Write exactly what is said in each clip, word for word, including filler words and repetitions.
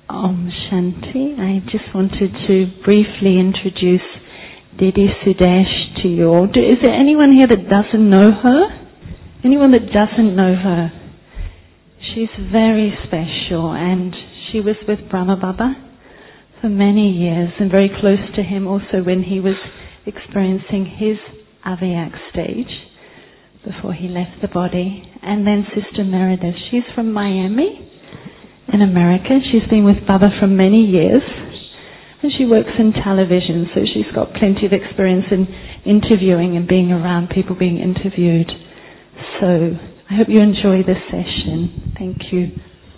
Om Shanti. I just wanted to briefly introduce Didi Sudesh to you all. Do, is there anyone here that doesn't know her? Anyone that doesn't know her? She's very special, and she was with Brahma Baba for many years and very close to him also when he was experiencing his Avyak stage before he left the body. And then Sister Meredith, she's from Miami in America. She's been with Baba for many years and she works in television, so she's got plenty of experience in interviewing and being around people being interviewed. So I hope you enjoy this session. Thank you.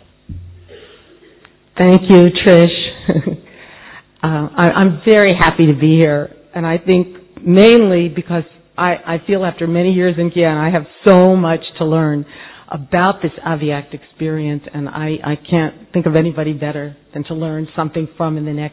Thank you, Trish. uh, I, I'm very happy to be here, and I think mainly because I, I feel after many years in Gyan, I have so much to learn about this Avyak experience, and I, I can't think of anybody better than to learn something from in the next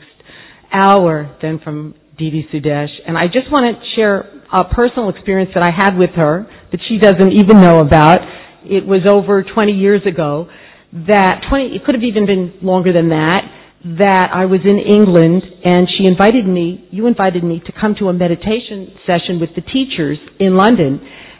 hour than from Didi Sudesh. And I just want to share a personal experience that I had with her that she doesn't even know about. It was over twenty years ago that twenty, it could have even been longer than that, that I was in England and she invited me, you invited me to come to a meditation session with the teachers in London.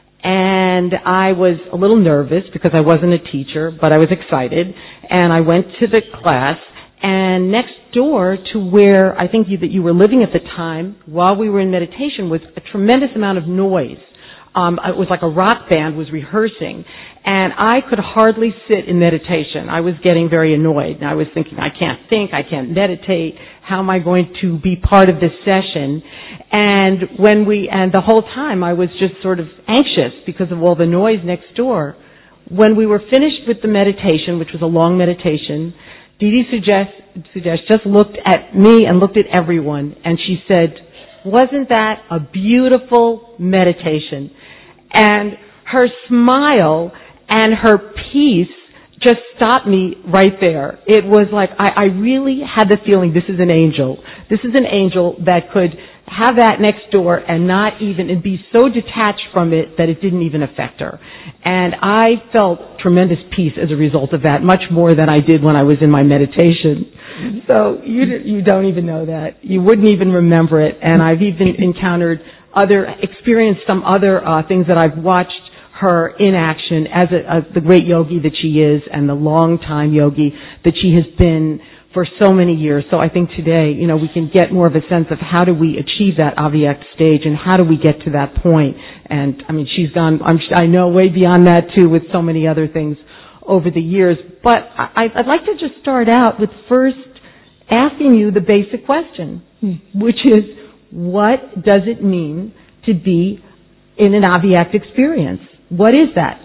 And I was a little nervous because I wasn't a teacher, but I was excited. And I went to the class, and next door to where I think you, that you were living at the time, while we were in meditation, was a tremendous amount of noise. Um, it was like a rock band was rehearsing, and I could hardly sit in meditation. I was getting very annoyed, and I was thinking, I can't think, I can't meditate. How am I going to be part of this session? And when we, and the whole time I was just sort of anxious because of all the noise next door. When we were finished with the meditation, which was a long meditation, Didi Sudesh, Sudesh just looked at me and looked at everyone, and she said, "Wasn't that a beautiful meditation?" And her smile and her peace just stopped me right there. It was like I, I really had the feeling this is an angel. This is an angel that could have that next door and not even, and be so detached from it that it didn't even affect her. And I felt tremendous peace as a result of that, much more than I did when I was in my meditation. So you you don't even know that. You wouldn't even remember it. And I've even encountered other, experienced some other uh, things that I've watched her in action as, a, as the great yogi that she is and the long time yogi that she has been for so many years. So I think today, you know, we can get more of a sense of how do we achieve that Avyak stage and how do we get to that point. And I mean, she's gone, I'm, I know, way beyond that too with so many other things over the years. But I, I'd like to just start out with first asking you the basic question, which is, what does it mean to be in an Avyak experience? What is that?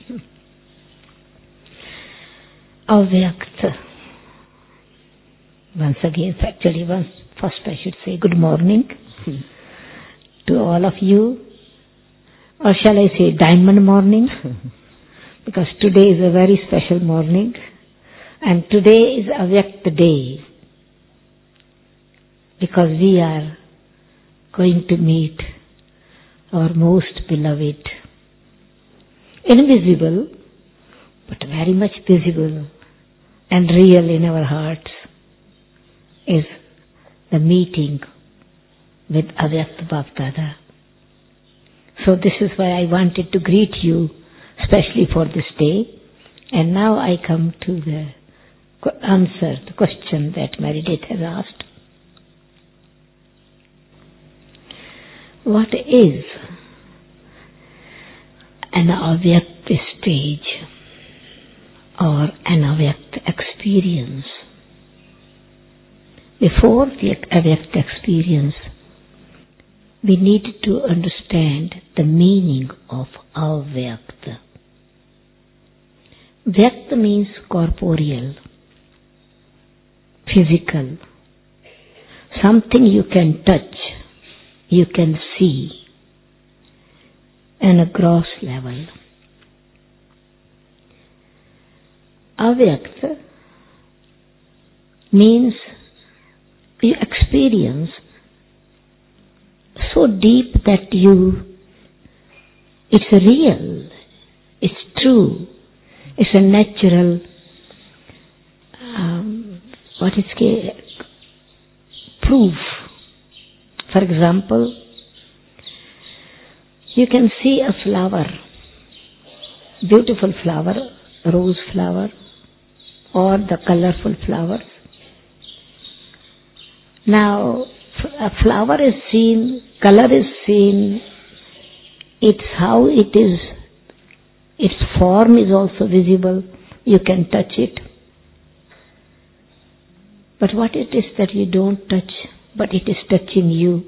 Avyakt. Once again, actually, once, first I should say good morning to all of you. Or shall I say diamond morning? Because today is a very special morning. And today is Avyakt day. Because we are going to meet our most beloved, invisible, but very much visible and real in our hearts, is the meeting with Avyakt Bapdada. So this is why I wanted to greet you, especially for this day. And now I come to the answer, the question that Meredith has asked. What is an Avyakt stage or an Avyakt experience? Before the Avyakt experience, we need to understand the meaning of Avyakt. Vyakt means corporeal, physical, something you can touch, you can see, on a gross level. Avyakt means you experience so deep that you, it's real, it's true, it's a natural, um, what what is ca- proof. For example, you can see a flower, beautiful flower, rose flower, or the colorful flowers. Now, a flower is seen, color is seen, it's how it is, its form is also visible, you can touch it. But what it is that you don't touch, but it is touching you.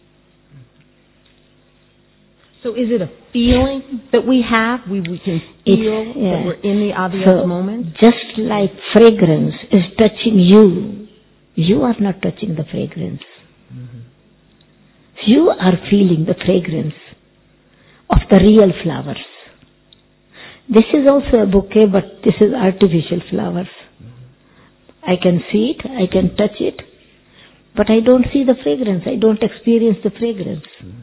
So is it a feeling that we have? We, we can feel It's, yeah. that we're in the obvious so, moment? Just like fragrance is touching you, you are not touching the fragrance. Mm-hmm. You are feeling the fragrance of the real flowers. This is also a bouquet, but this is artificial flowers. Mm-hmm. I can see it, I can touch it, but I don't see the fragrance, I don't experience the fragrance. Mm-hmm.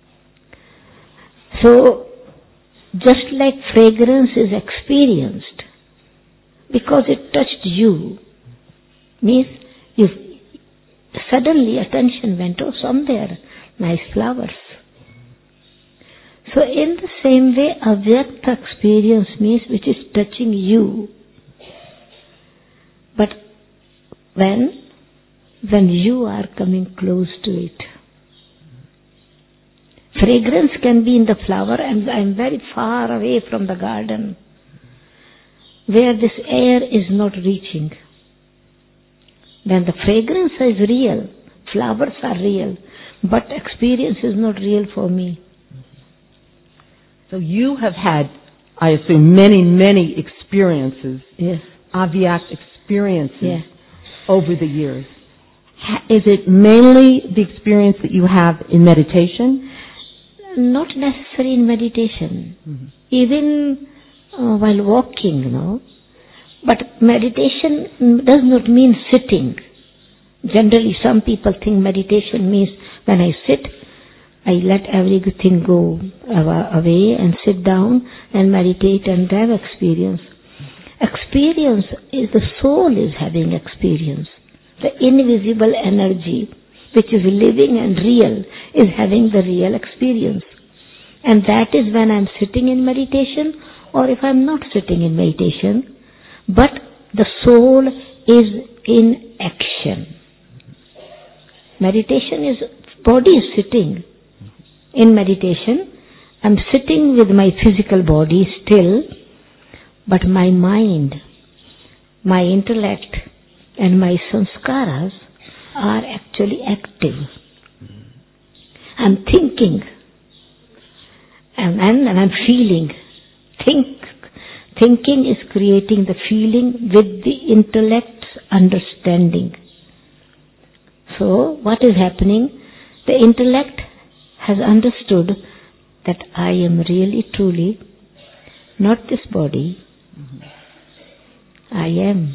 So, just like fragrance is experienced, because it touched you, means you suddenly attention went, oh, somewhere, nice flowers. So in the same way, avyakta experience means which is touching you. But when? When you are coming close to it. Fragrance can be in the flower, and I am very far away from the garden, where this air is not reaching. Then the fragrance is real, flowers are real, but experience is not real for me. So you have had, I assume, many, many experiences, yes, avyak experiences, yes, over the years. Is it mainly the experience that you have in meditation? Not necessarily in meditation. Mm-hmm. Even uh, while walking, you know. But meditation does not mean sitting. Generally, some people think meditation means when I sit, I let everything go away and sit down and meditate and have experience. Experience is the soul is having experience. The invisible energy which is living and real is having the real experience. And that is when I'm sitting in meditation, or if I'm not sitting in meditation, but the soul is in action. Meditation is, body is sitting. In meditation, I'm sitting with my physical body still, but my mind, my intellect, and my sanskaras are actually active. I'm thinking, and, and, and I'm feeling. Think, thinking is creating the feeling with the intellect's understanding. So, what is happening? The intellect has understood that I am really, truly not this body. Mm-hmm. I am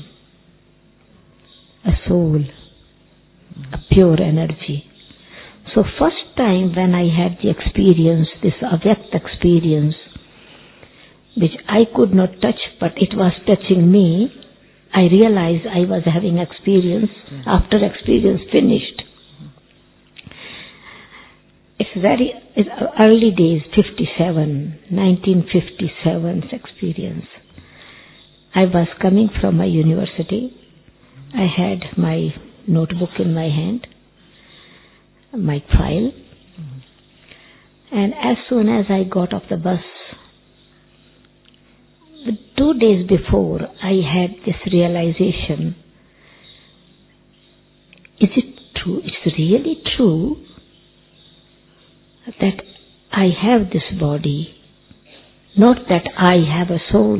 a soul, a pure energy. So first time when I had the experience, this avyakt experience, which I could not touch but it was touching me, I realized I was having experience after experience finished. It's very, it's early days, fifty-seven, nineteen fifty-seven's experience. I was coming from my university. I had my notebook in my hand, my file, and as soon as I got off the bus, two days before, I had this realization. Is it true? It's really true that I have this body, not that I have a soul.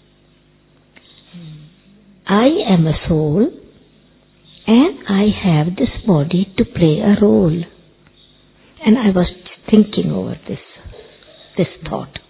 I am a soul and I have this body to play a role. And I was thinking over this, this thought.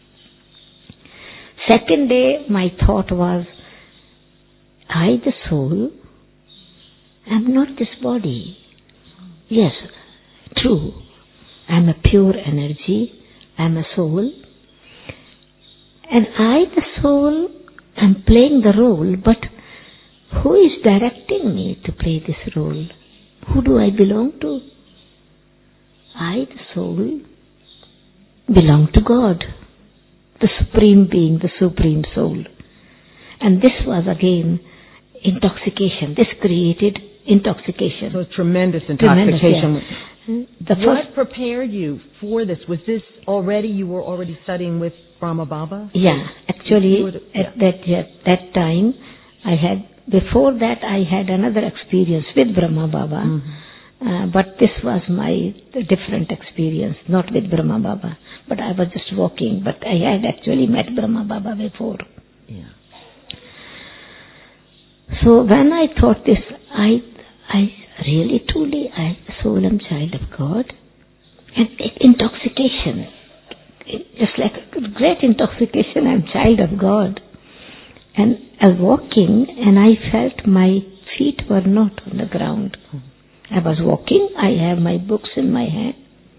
Second day, my thought was, I, the soul, am not this body. Yes, true. I am a pure energy. I am a soul. And I, the soul, am playing the role, but who is directing me to play this role? Who do I belong to? I, the soul, belong to God, the Supreme Being, the Supreme Soul. And this was again intoxication. This created intoxication. So tremendous intoxication. Tremendous, yeah. The What first, prepared you for this? Was this already, you were already studying with Brahma Baba? yeah, actually You would- at that at that time, I had, before that I had another experience with Brahma Baba. Mm-hmm. Uh, but this was my different experience, not with Brahma Baba. But I was just walking, but I had actually met Brahma Baba before. Yeah. So when I thought this, I, I really, truly, I, soul am child of God. And it, intoxication, it, just like a great intoxication, I'm child of God. And I was walking, and I felt my feet were not on the ground. I was walking, I have my books in my hand,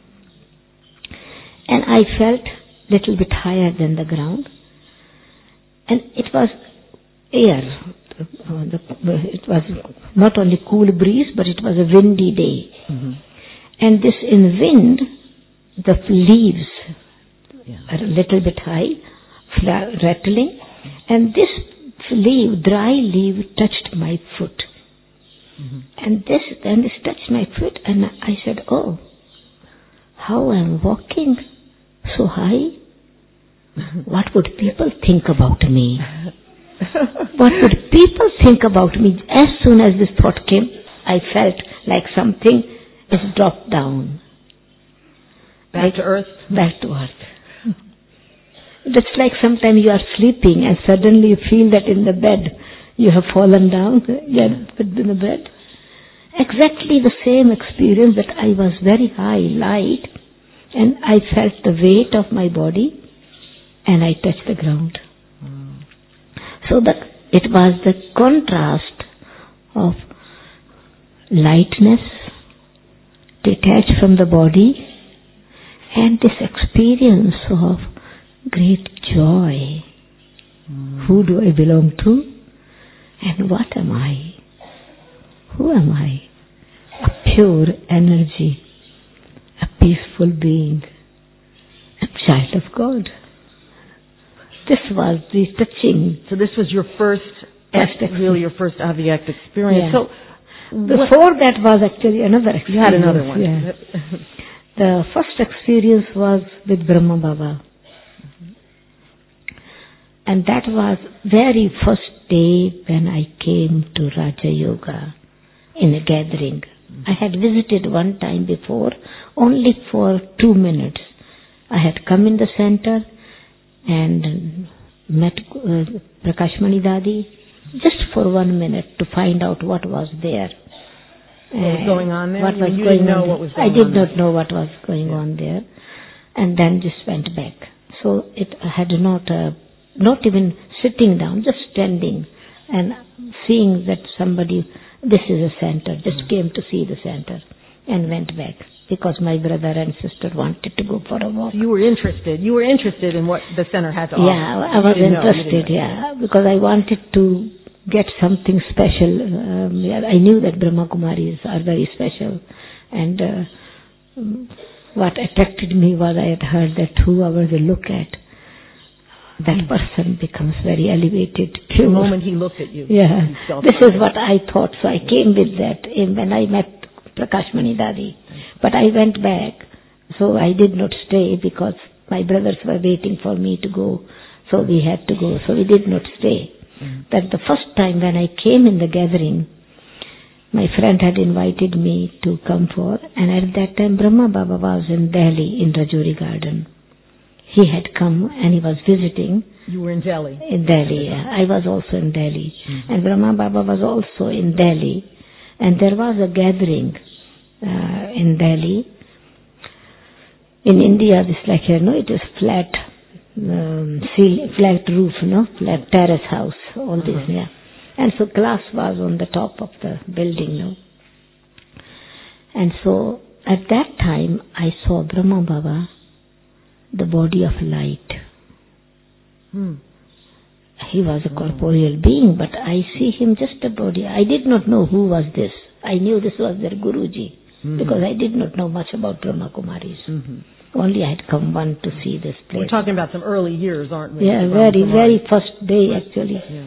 and I felt little bit higher than the ground. And it was air. Uh, the, it was not only cool breeze, but it was a windy day. Mm-hmm. And this in wind, the leaves Yeah. are a little bit high, fla- rattling, and this leaf, dry leaf, touched my foot. Mm-hmm. And this, then this touched my foot, and I said, oh, how I'm walking so high. What would people think about me? What would people think about me? As soon as this thought came, I felt like something is dropped down. Back Like to earth? Back to earth. Just like sometimes you are sleeping and suddenly you feel that in the bed you have fallen down, you are in the bed. Exactly the same experience, that I was very high, light, and I felt the weight of my body and I touched the ground. Mm. So that it was the contrast of lightness, detached from the body, and this experience of great joy. Mm. Who do I belong to? And what am I? Who am I? A pure energy, a peaceful being, a child of God. This was the touching. So this was your first, First experience. really your first Avyakt experience. Yeah. So Before that was actually another experience. you had another one. Yeah. The first experience was with Brahma Baba. And that was very first day when I came to Raja Yoga in a gathering. I had visited one time before, only for two minutes. I had come in the center and met uh, Prakashmani Dadi just for one minute to find out what was there. What was going on there? What You- was you going didn't know on what was there. going I did on not there. know what was going Yeah. on there. And then just went back. So it had not, uh, not even sitting down, just standing and seeing that somebody, this is a center, just came to see the center and went back because my brother and sister wanted to go for a walk. So you were interested. You were interested in what the center had to offer. Yeah, I You was didn't know. You interested, didn't know. yeah, because I wanted to get something special. Um, yeah, I knew that Brahma Kumaris are very special, and uh, um, what attracted me was I had heard that whoever they look at, that person becomes very elevated. The Pure. moment he looked at you, Yeah, he felt this is something. what I thought. So I came with that in when I met Prakashmani Dadi. But I went back, so I did not stay because my brothers were waiting for me to go. So we had to go. So we did not stay. Mm-hmm. That the first time when I came in the gathering, my friend had invited me to come for, and at that time Brahma Baba was in Delhi in Rajouri Garden. He had come and he was visiting. You were in Delhi. In Delhi, yeah. I was also in Delhi. Mm-hmm. And Brahma Baba was also in Delhi. And there was a gathering uh, in Delhi. In India, this like, you know, it is flat, um, ceiling, flat roof, you know, flat terrace house, all Uh-huh. this, yeah. And so glass was on the top of the building, you know. And so at that time, I saw Brahma Baba, the body of light. Hmm. he was a corporeal being, but I see him just a body. I did not know who was this. I knew this was their Guruji, mm-hmm. because I did not know much about Brahma Kumaris. Mm-hmm. Only I had come one to see this place. We're talking about some early years, aren't we? Yeah, very, very first day actually. Yeah.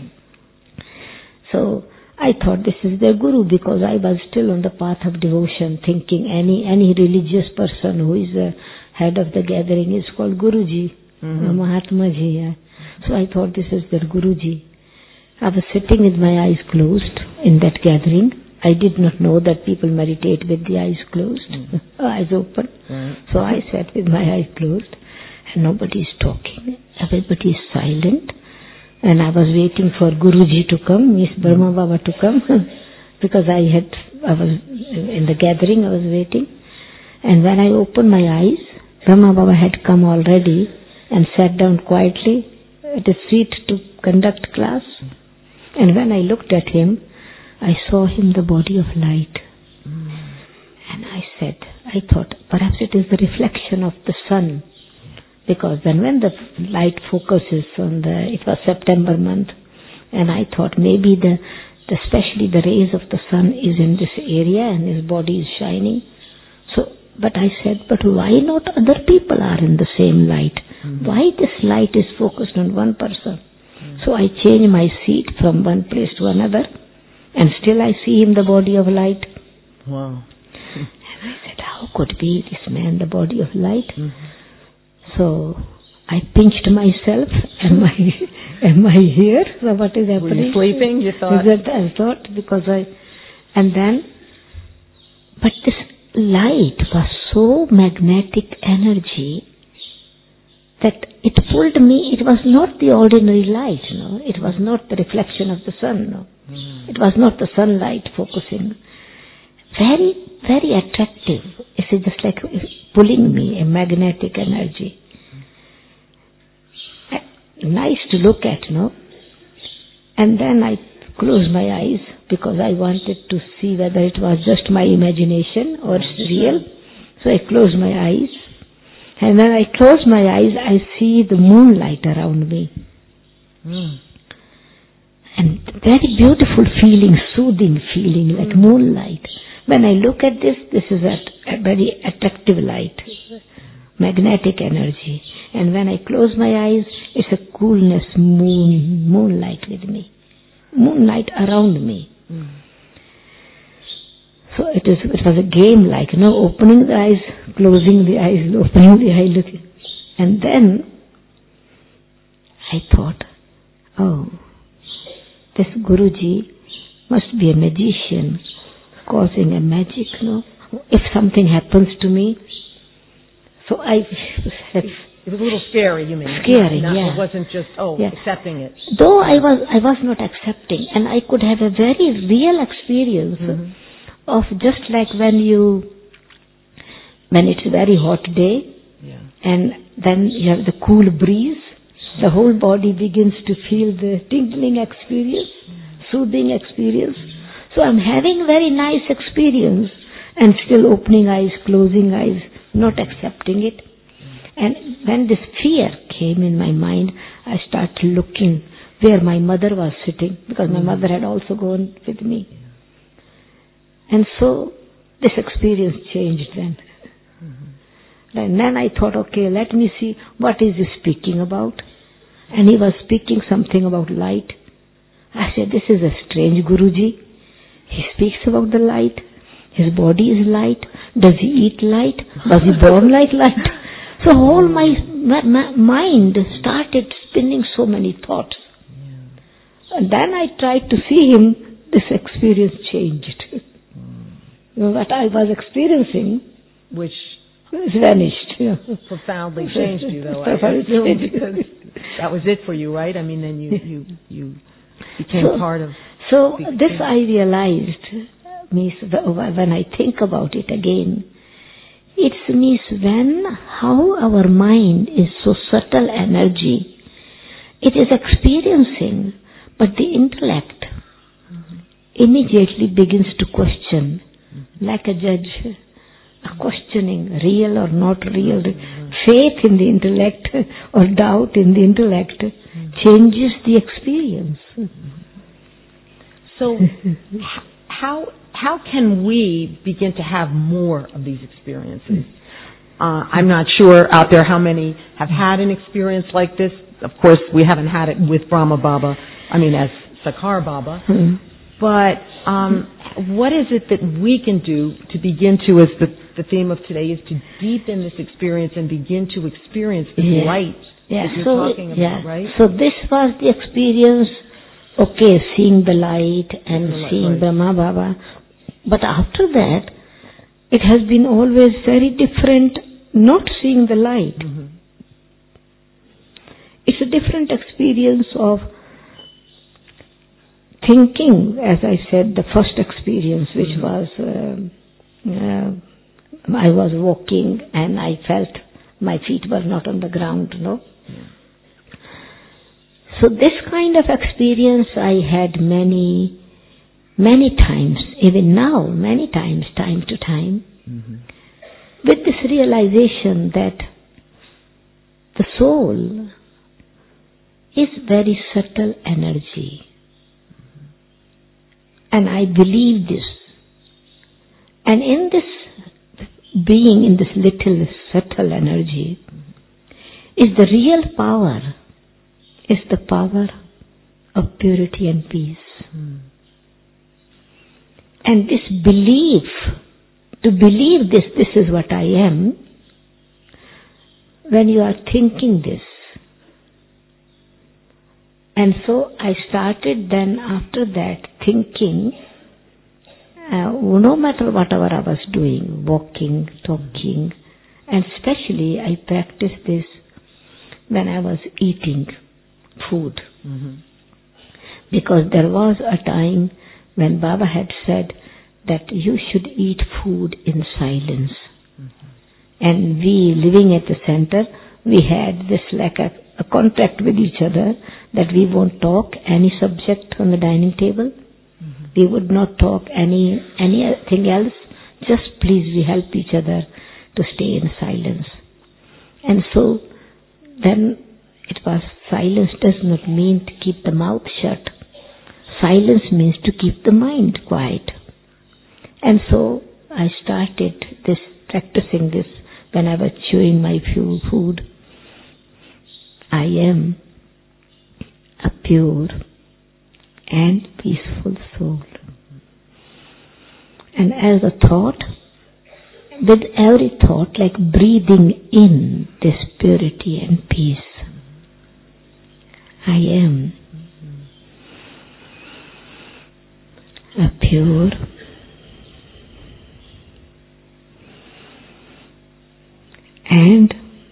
So I thought this is their Guru, because I was still on the path of devotion, thinking any any religious person who is the head of the gathering is called Guruji, mm-hmm. Mahatma Ji. Yeah. So I thought this is their Guruji. I was sitting with my eyes closed in that gathering. I did not know that people meditate with the eyes closed, mm-hmm. eyes open. Mm-hmm. So I sat with my eyes closed, and nobody is talking. Everybody is silent. And I was waiting for Guruji to come, Miss Brahma Baba to come, because I had, I was in the gathering, I was waiting. And when I opened my eyes, Brahma Baba had come already and sat down quietly at his feet to conduct class. And when I looked at him, I saw him the body of light. Mm. And I said, I thought, perhaps it is the reflection of the sun. Because then when the light focuses on the, it was September month, and I thought maybe the, the especially the rays of the sun is in this area and his body is shining. So, but I said, but why not other people are in the same light? Mm-hmm. Why this light is focused on one person? Mm-hmm. So I changed my seat from one place to another, and still I see him the body of light. Wow. And I said, how could be this man the body of light? Mm-hmm. So I pinched myself. Am I, am I here? So what is happening? Were you sleeping? You thought? Is that I thought because I, and then, but this light was so magnetic energy that it pulled me. It was not the ordinary light, no. It was not the reflection of the sun, no. Mm. It was not the sunlight focusing. Very, very attractive. It's just like pulling me, a magnetic energy. Nice to look at, no? And then I closed my eyes because I wanted to see whether it was just my imagination or it's real. So I closed my eyes. And when I close my eyes, I see the moonlight around me. Mm. And very beautiful feeling, soothing feeling, like mm. moonlight. When I look at this, this is a, a very attractive light, magnetic energy. And when I close my eyes, it's a coolness, moon, moonlight with me, moonlight around me. Mm. So it is. It was a game, like you know, opening the eyes, closing the eyes, opening the eye, looking. And then I thought, oh, this Guruji must be a magician, causing a magic, no? If something happens to me, so I said, it was a little scary, you mean? Scary, not, yeah. It wasn't just, oh, yeah. accepting it. Though I was, I was not accepting, and I could have a very real experience mm-hmm. of just like when you, when it's a very hot day, yeah. and then you have the cool breeze, the whole body begins to feel the tingling experience, mm-hmm. soothing experience. So I'm having very nice experience and still opening eyes, closing eyes, not accepting it. And when this fear came in my mind, I started looking where my mother was sitting, because my mother had also gone with me. And so this experience changed then. Mm-hmm. And then I thought, okay, let me see what is he speaking about. And he was speaking something about light. I said, this is a strange Guruji. He speaks about the light. His body is light. Does he eat light? Was he born like light? So whole my, my, my mind started spinning so many thoughts. Yeah. And then I tried to see him. This experience changed. Mm. You know, what I was experiencing, which vanished. Yeah. Profoundly changed you, though. I assume, because that was it for you, right? I mean, then you you you became so, part of. So this I realized, Miss, when I think about it again, it's Miss when how our mind is so subtle energy. It is experiencing, but the intellect mm-hmm. immediately begins to question, mm-hmm. like a judge, a questioning, real or not real, mm-hmm. faith in the intellect or doubt in the intellect mm-hmm. changes the experience. So, how how can we begin to have more of these experiences? Uh, I'm not sure out there how many have had an experience like this. Of course, we haven't had it with Brahma Baba, I mean as Sakhar Baba. Mm-hmm. But um, what is it that we can do to begin to, as the, the theme of today is to deepen this experience and begin to experience this yeah. light yeah. that you're so, talking about, yeah. right? So this was the experience, okay, seeing the light and the light, seeing right. Brahma Baba. But after that, it has been always very different not seeing the light. Mm-hmm. It's a different experience of thinking, as I said, the first experience, which mm-hmm. was, uh, uh, I was walking and I felt my feet were not on the ground, no? Yeah. So this kind of experience I had many, many times, even now, many times, time to time, mm-hmm. with this realization that the soul is very subtle energy. And I believe this. And in this being, in this little subtle energy, is the real power, is the power of purity and peace. Mm. And this belief, to believe this, this is what I am, when you are thinking this. And so I started then after that thinking, uh, no matter whatever I was doing, walking, talking, and especially I practiced this when I was eating food. Mm-hmm. Because there was a time when Baba had said that you should eat food in silence. Mm-hmm. And we, living at the center, we had this like a, a contract with each other that we won't talk any subject on the dining table. Mm-hmm. We would not talk any anything else. Just please we help each other to stay in silence. And so then it was silence does not mean to keep the mouth shut. Silence means to keep the mind quiet. And so I started this, practicing this when I was chewing my food. I am a pure and peaceful soul. And as a thought, with every thought, like breathing in this purity and peace, I am a pure and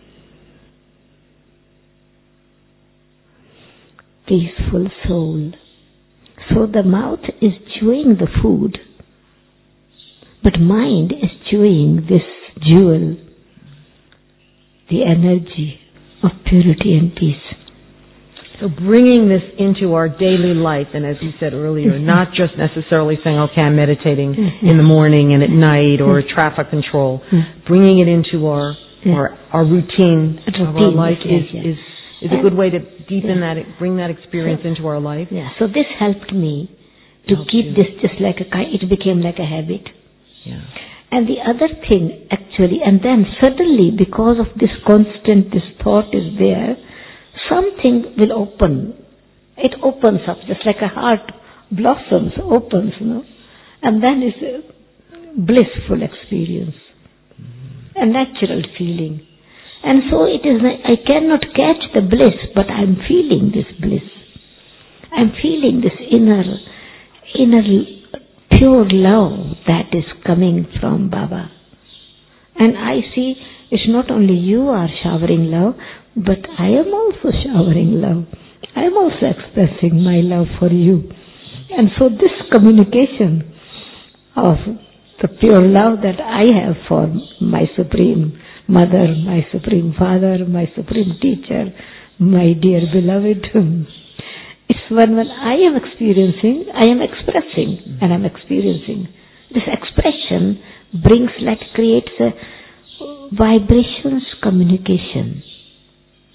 peaceful soul. So the mouth is chewing the food, but mind is chewing this jewel, the energy of purity and peace. So bringing this into our daily life, and as you said earlier, not just necessarily saying, okay, I'm meditating in the morning and at night or traffic control, bringing it into our our, our routine, routine of our life is, is, is a good way to deepen yeah. that, bring that experience so, into our life. Yeah. So this helped me to helped keep you. this just like a, it became like a habit. Yeah. And the other thing actually, and then suddenly because of this constant, this thought is there, something will open. It opens up just like a heart blossoms, opens, you know. And then it's a blissful experience. A natural feeling. And so it is, I cannot catch the bliss, but I'm feeling this bliss. I'm feeling this inner, inner pure love that is coming from Baba. And I see it's not only you are showering love, but I am also showering love. I am also expressing my love for you. And so this communication of the pure love that I have for my Supreme Mother, my Supreme Father, my Supreme Teacher, my dear beloved, it's when, when I am experiencing, I am expressing and I'm experiencing. This expression brings, like, creates a vibrations communication.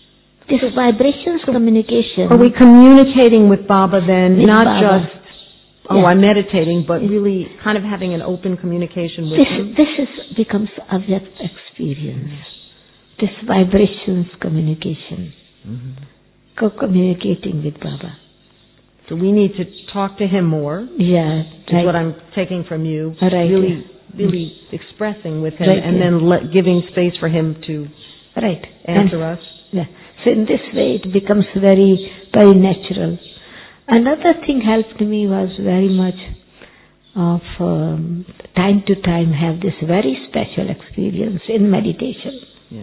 This vibrations communication. Are we communicating with Baba then, With not Baba. just, oh, Yeah. I'm meditating, but Yeah. really kind of having an open communication with This, him? this is, becomes avyakt experience. This vibrations communication. Mm-hmm. Co-communicating with Baba. So we need to talk to him more, Yeah, is right. what I'm taking from you. Right, Really, really expressing with him, Right, and yeah. then let, giving space for him to Right. answer And- us. Yeah. So in this way it becomes very, very natural. Another thing helped me was very much of um, time to time have this very special experience in meditation. Yeah.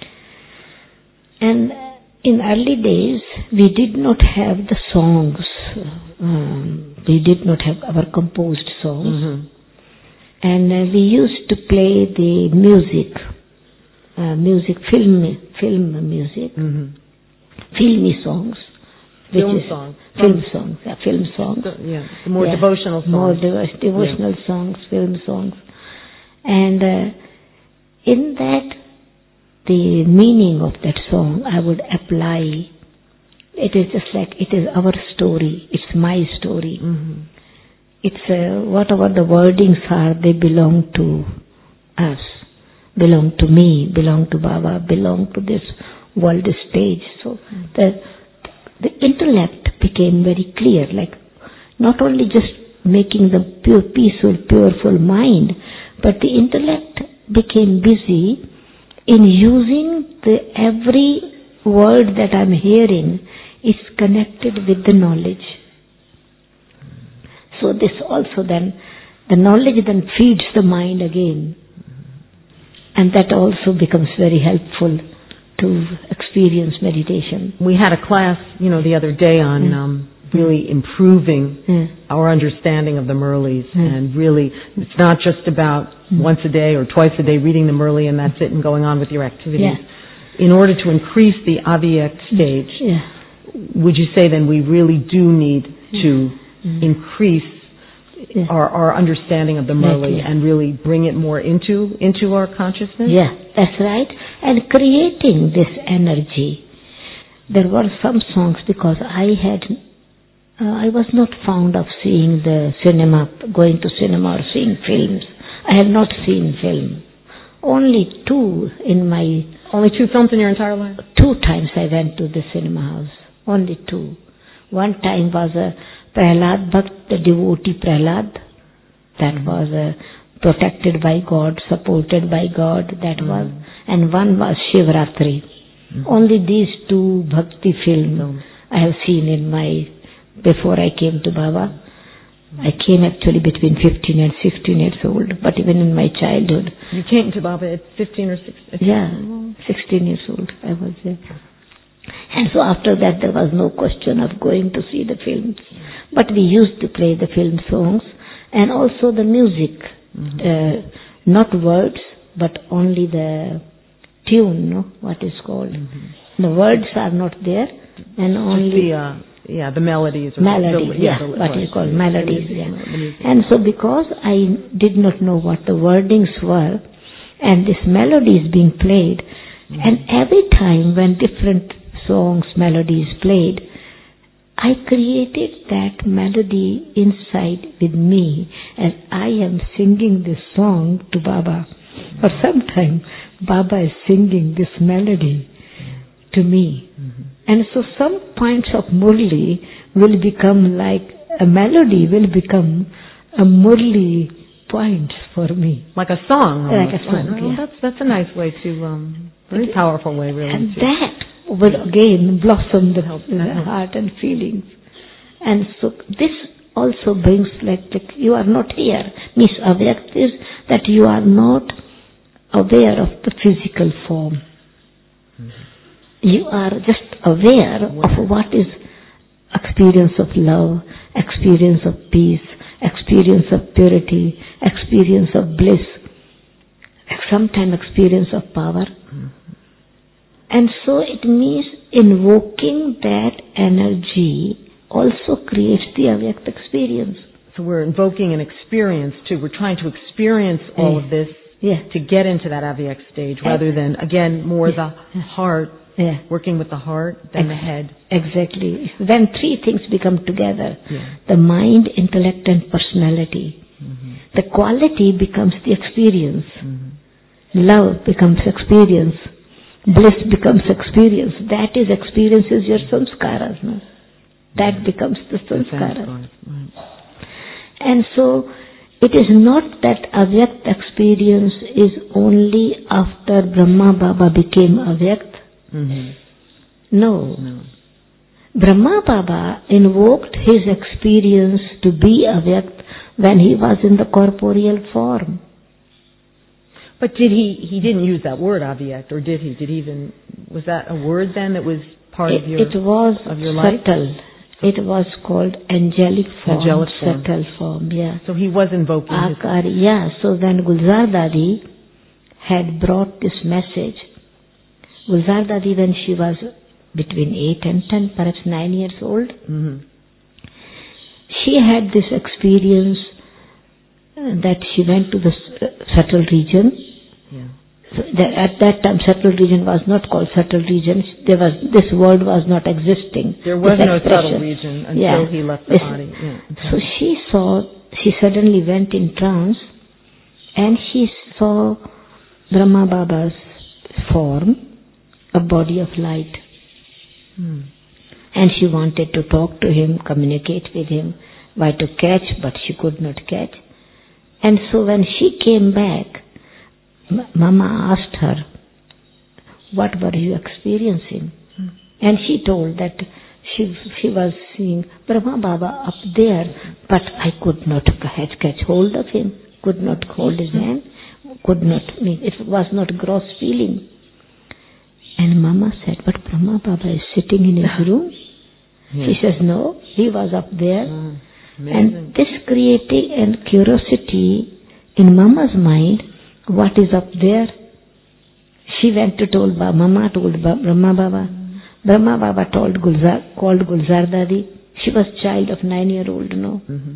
And in early days we did not have the songs. Um, we did not have our composed songs. Mm-hmm. And uh, we used to play the music, uh, music, film, film music. Mm-hmm. Filmy songs. which Film is songs. Film songs, yeah, film songs. So, yeah, the more Yeah, devotional songs. More devo- devotional songs, film songs. And uh, in that, the meaning of that song I would apply. It is just like, it is our story, it's my story. Mm-hmm. It's uh, whatever the wordings are, they belong to us, belong to me, belong to Baba, belong to this world stage. So the the intellect became very clear, like not only just making the pure, peaceful, pureful mind, but the intellect became busy in using the every word that I'm hearing is connected with the knowledge. So this also then, the knowledge then feeds the mind again. And that also becomes very helpful to experience meditation. We had a class, you know, the other day on Yeah. um, really improving Yeah. our understanding of the Murlis, Yeah. and really, it's not just about once a day or twice a day reading the Murli and that's it and going on with your activities. Yeah. In order to increase the Avyakt stage, Yeah. would you say then we really do need to Mm. increase Yeah. our, our understanding of the Right, Murli yeah. and really bring it more into into our consciousness? Yeah, that's right. And creating this energy. There were some songs because I had, uh, I was not fond of seeing the cinema, going to cinema or seeing films. I have not seen film. Only two in my, Only two films in your entire life? two times I went to the cinema house. Only two. One time was a Prahlad Bhakt, the devotee Prahlad. That Mm-hmm. was uh, protected by God, supported by God, that Mm-hmm. was. And one was Shivratri. Mm-hmm. Only these two bhakti films Films. I have seen in my, before I came to Baba. I came actually between fifteen and sixteen years old, but even in my childhood. You came to Baba at fifteen or sixteen? Yeah, sixteen years old I was there. And so after that there was no question of going to see the films. But we used to play the film songs and also the music. Mm-hmm. Uh, not words, but only the tune, no? What is called. Mm-hmm. The words are not there and only... Just the, uh, yeah, the melodies. Or Melodies, the, yeah, the, what right. you call The melodies, music, yeah. the music. And so because I did not know what the wordings were, and this melody is being played, mm-hmm. and every time when different songs, melodies played, I created that melody inside with me, and I am singing this song to Baba. Or sometimes Baba is singing this melody to me. Mm-hmm. And so some points of Murli will become like, a melody will become a Murli point for me. Like a song. Like almost. a song, Right. Well, yeah. that's, that's a nice way to, um, very powerful way really. And to, that will again blossom the, helps, the that helps. heart and feelings. And so this also brings like, like you are not here. Means avyakt is that you are not aware of the physical form. Mm-hmm. You are just aware of what is experience of love, experience of peace, experience of purity, experience of bliss, sometimes experience of power. Mm-hmm. And so it means invoking that energy also creates the avyakt experience. So we're invoking an experience too. We're trying to experience all yeah. of this yeah. to get into that avyakt stage rather than, again, more yeah. the heart Yeah. Working with the heart, then Ex- the head. Exactly. When three things become together, yeah. the mind, intellect and personality, mm-hmm. the quality becomes the experience. Mm-hmm. Love becomes experience. Bliss becomes experience. That is experience is your samskaras. No? That yeah. becomes the samskaras. Right. And so, it is not that avyakt experience is only after Brahma Baba became avyakt. Mm-hmm. No. no. Brahma Baba invoked his experience to be avyakt when he was in the corporeal form. But did he, he didn't use that word avyakt, or did he? Did he even, was that a word then that was part it, of your, it was of your life? Subtle. It was called angelic form, angelic form. subtle form, yeah. So he was invoking Akar, his... Yeah, so when Gulzar Dadi had brought this message, Gulzar Dadi, when she was between eight and ten, perhaps nine years old, mm-hmm. she had this experience uh, that she went to the subtle region. Yeah. So that at that time, subtle region was not called subtle region. There was this word was not existing. There was no subtle region until yeah. he left the this, body. Yeah. Okay. So she saw. She suddenly went in trance, and she saw Brahma Baba's form, a body of light, hmm. and she wanted to talk to him, communicate with him, why to catch, but she could not catch. And so when she came back, Mama asked her, what were you experiencing? Hmm. And she told that she she was seeing Brahma Baba up there, but I could not catch, catch hold of him, could not hold his hand, could not, it was not gross feeling. And Mama said, but Brahma Baba is sitting in his room. Yeah. She says, no, he was up there. Mm, and this creating and curiosity in Mama's mind, what is up there? She went to told Baba, Mama told Baba, Brahma Baba. Mm. Brahma Baba told Gulzar, called Gulzar Dadi. She was child of nine year old, no? Mm-hmm.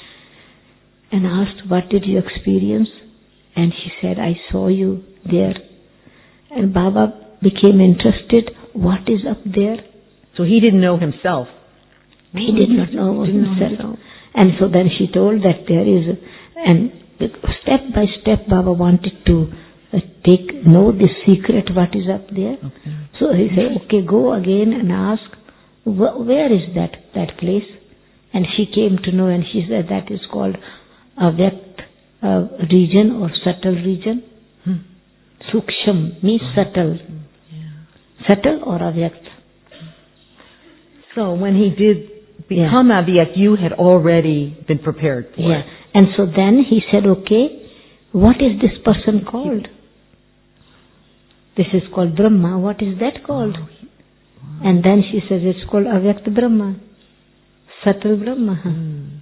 And asked, what did you experience? And she said, I saw you there. And Baba became interested. What is up there? So he didn't know himself. He did not know didn't himself. Know himself. And so then she told that there is, and step by step Baba wanted to uh, take, know the secret what is up there. Okay. So he said, okay, go again and ask, wh- where is that, that place? And she came to know, and she said that is called Avyakt uh, region or subtle region. Hmm. Suksham means mm-hmm. subtle. Yeah. Subtle or avyakt. So when he did become yeah. avyakt, you had already been prepared for yeah. it. And so then he said, okay, what is this person called? This is called Brahma. What is that called? Oh. Wow. And then she says, it's called Avyakt Brahma. Subtle Brahma. Mm.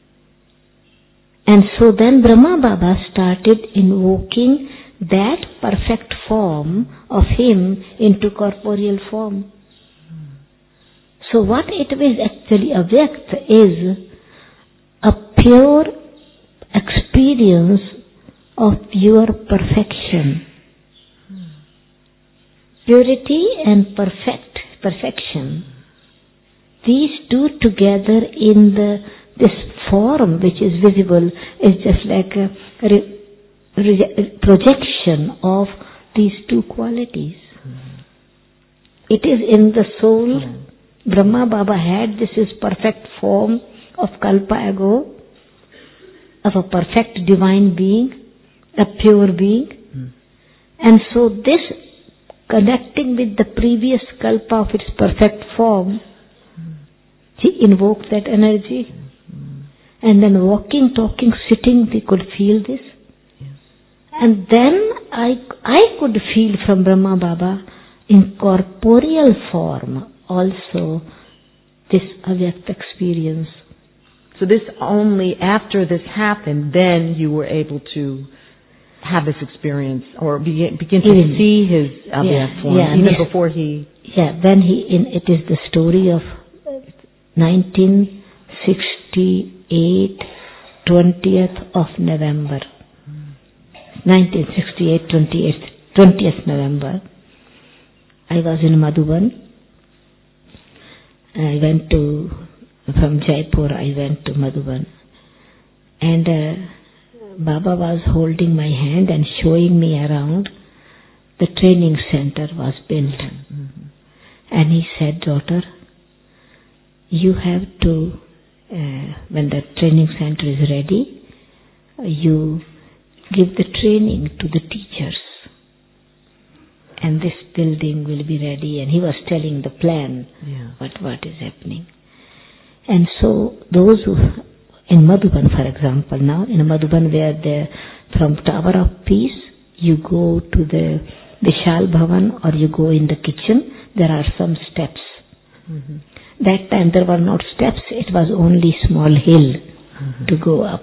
And so then Brahma Baba started invoking that perfect form of him into corporeal form. Mm. So what it is actually, avyakt is a pure experience of pure perfection. Mm. Purity and perfect perfection. These two together in the this form which is visible is just like a re, re, projection of these two qualities. Mm. It is in the soul. Mm. Brahma Baba had this is perfect form of Kalpa ago, of a perfect divine being, a pure being. Mm. And so this connecting with the previous Kalpa of its perfect form, mm. he invoked that energy. Mm. And then walking, talking, sitting, they could feel this. Yes. And then I, I could feel from Brahma Baba in corporeal form also this avyakt experience. So this only after this happened, then you were able to have this experience or begin, begin to Even, see his avyakt yeah, form, yeah, even yeah. before he... Yeah, then he, in, it is the story of nineteen sixty-eight, twentieth of November. nineteen sixty-eight, twentieth, twentieth November. I was in Madhuban. I went to, from Jaipur I went to Madhuban. And uh, Baba was holding my hand and showing me around. The training center was built. Mm-hmm. And he said, daughter, you have to, uh, when the training center is ready, uh, you give the training to the teachers. And this building will be ready. And he was telling the plan, yeah. what, what is happening. And so those who, in Madhuban for example, now in Madhuban where the, from Tower of Peace, you go to the Vishal Bhavan or you go in the kitchen, there are some steps. Mm-hmm. That time there were not steps, it was only small hill mm-hmm. to go up.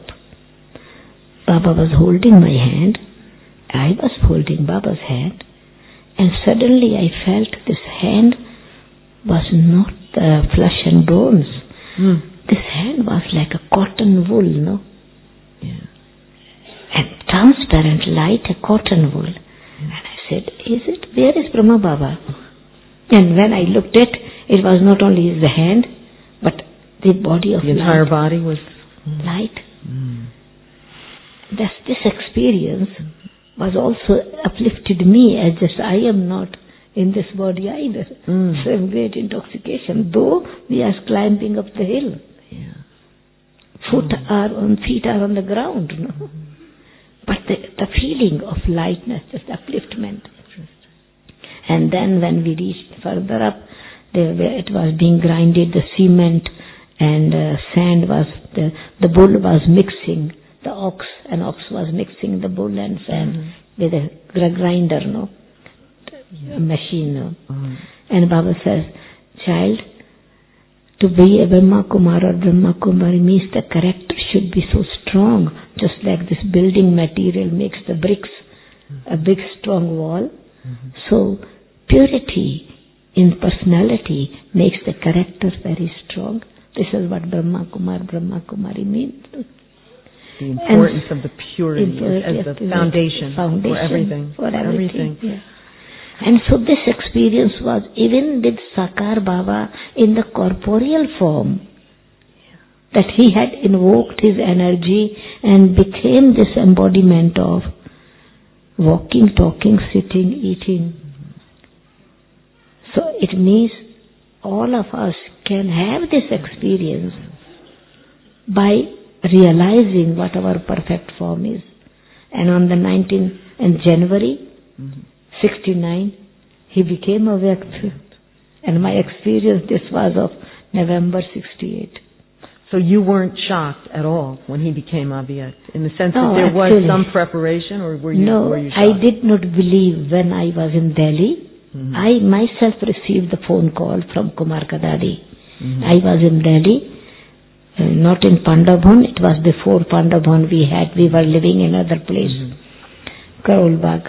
Baba was holding my hand, I was holding Baba's hand, and suddenly I felt this hand was not uh, flesh and bones. Mm. This hand was like a cotton wool, no? Yeah. And transparent, light, a cotton wool. Mm. And I said, is it? Where is Brahma Baba? And when I looked at, it was not only his hand, but the body of the entire light. body was light. Mm. This, this experience was also uplifted me as just I am not in this body either. Mm. Some great intoxication, though we are climbing up the hill. Yeah. Foot mm. are on, feet are on the ground, no? Mm. But the, the feeling of lightness, just upliftment. And then when we reached further up, there, where it was being grinded, the cement and uh, sand was, the, the bull was mixing, the ox, an ox was mixing the bull and sand mm-hmm. with a grinder, no? A machine, no? Mm-hmm. And Baba says, child, to be a Brahma Kumar or Brahma Kumari means the character should be so strong, just like this building material makes the bricks mm-hmm. a big strong wall. Mm-hmm. So purity in personality makes the character very strong. This is what Brahma Kumar, Brahma Kumari means. The importance and of the purity as, as the foundation, foundation for everything. For everything. Yeah. And so this experience was even with Sakar Baba in the corporeal form. Yeah. That he had invoked his energy and became this embodiment of walking, talking, sitting, eating. So it means all of us can have this experience by realizing what our perfect form is. And on the nineteenth in January mm-hmm. sixty-nine, he became a Vyakt. And my experience, this was of November sixty-eight. So you weren't shocked at all when he became Avyakt, in the sense no, that there actually, was some preparation, or were you, no, were you shocked? I did not believe when I was in Delhi. Mm-hmm. I myself received the phone call from Kumar Kadadi. Mm-hmm. I was in Delhi, uh, not in Pandavbhan, it was before Pandavbhan we had, we were living in another place, mm-hmm. Karol Bagh.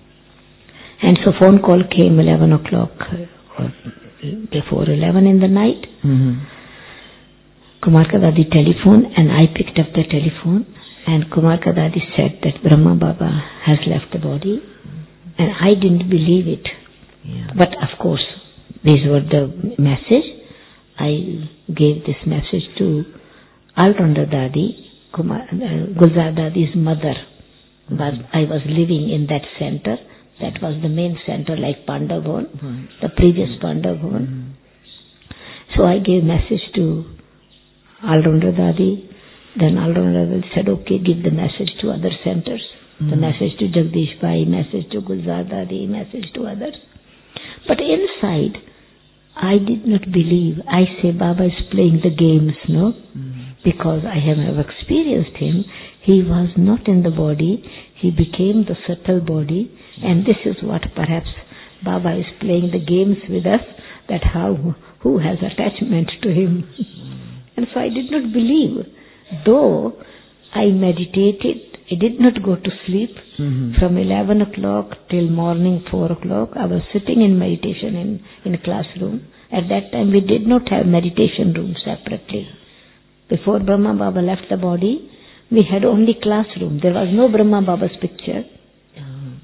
And so phone call came eleven o'clock, or before eleven in the night. Mm-hmm. Kumar Kadadi telephoned and I picked up the telephone, and Kumar Kadadi said that Brahma Baba has left the body, mm-hmm. and I didn't believe it. Yeah. But of course, these were the message. I gave this message to Alrunda Dadi, Kumar, uh, Gulzar Dadi's mother. Mm-hmm. Was, I was living in that center. That was the main center, like Pandavbhan, mm-hmm. the previous Pandavbhan. Mm-hmm. So I gave message to Alrunda Dadi. Then Alrunda Dadi said, okay, give the message to other centers. Mm-hmm. The message to Jagdish Bhai, message to Gulzar Dadi, message to others. But inside, I did not believe. I say Baba is playing the games, no? Mm-hmm. Because I have experienced him. He was not in the body. He became the subtle body. Mm-hmm. And this is what perhaps Baba is playing the games with us, that how, who has attachment to him. Mm-hmm. And so I did not believe. Though I meditated, I did not go to sleep. Mm-hmm. From eleven o'clock till morning four o'clock, I was sitting in meditation in, in a classroom. At that time we did not have meditation room separately. Before Brahma Baba left the body, we had only classroom. There was no Brahma Baba's picture. Mm-hmm.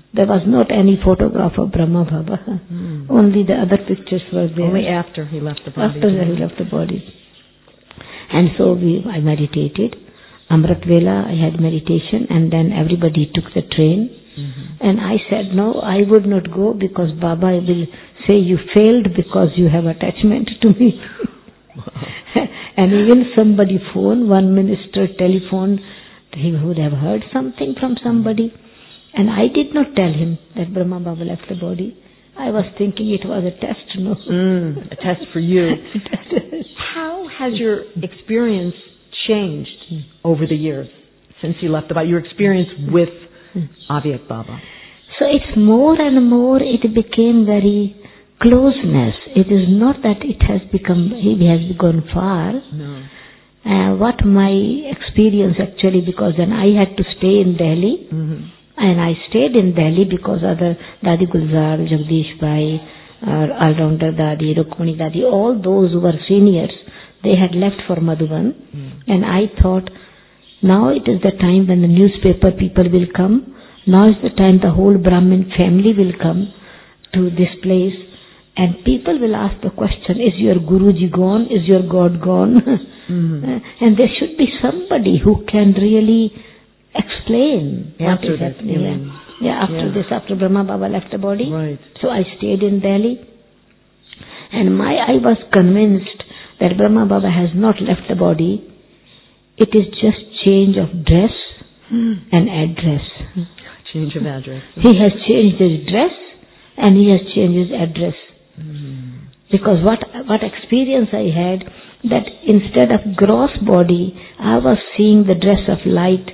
There was not any photograph of Brahma Baba. Mm. Only the other pictures were there. Only after he left the body. After he left the body. And so we, I meditated. Amrit Vela, I had meditation, and then everybody took the train. Mm-hmm. And I said, no, I would not go because Baba will say you failed because you have attachment to me. And even somebody phoned, one minister telephoned, he would have heard something from somebody. And I did not tell him that Brahma Baba left the body. I was thinking it was a test, no? Mm, a test for you. How has your experience changed mm. over the years since you left the body? Your experience with mm. Avyak Baba? So it's more and more, it became very closeness. It is not that it has become, he has gone far. No. Uh, what my experience actually, because then I had to stay in Delhi. Mm-hmm. And I stayed in Delhi because other Dadi Gulzar, Jagdish Bhai, uh, All-Rounder Dadi, Rukmani Dadi, all those who were seniors, they had left for Madhuban. Mm. And I thought, now it is the time when the newspaper people will come. Now is the time the whole Brahmin family will come to this place. And people will ask the question, is your Guruji gone? Is your God gone? Mm-hmm. And there should be somebody who can really explain what after is this, happening. Yeah. yeah, after yeah. this, after Brahma Baba left the body. Right. So I stayed in Delhi. And my, I was convinced that Brahma Baba has not left the body. It is just change of dress mm. and address. Change of address. He has changed his dress and he has changed his address. Mm. Because what, what experience I had, that instead of gross body, I was seeing the dress of light.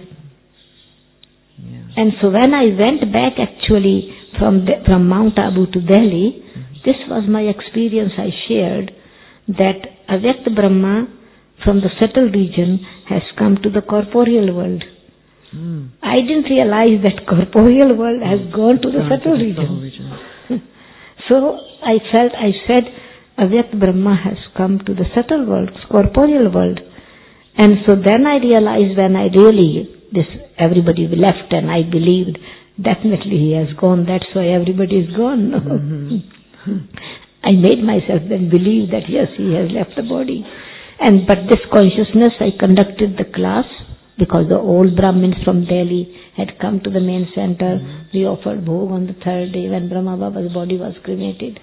And so when I went back actually from the, from Mount Abu to Delhi, mm-hmm. this was my experience I shared, that Avyakt Brahma from the subtle region has come to the corporeal world. Mm. I didn't realize that corporeal world has gone to the subtle region. region. So I felt, I said, Avyakt Brahma has come to the subtle world, corporeal world. And so then I realized when I really This everybody left, and I believed definitely he has gone. That's why everybody is gone. Mm-hmm. I made myself then believe that yes, he has left the body. And but this consciousness, I conducted the class because the old Brahmins from Delhi had come to the main center. Mm-hmm. We offered bhog on the third day when Brahma Baba's body was cremated.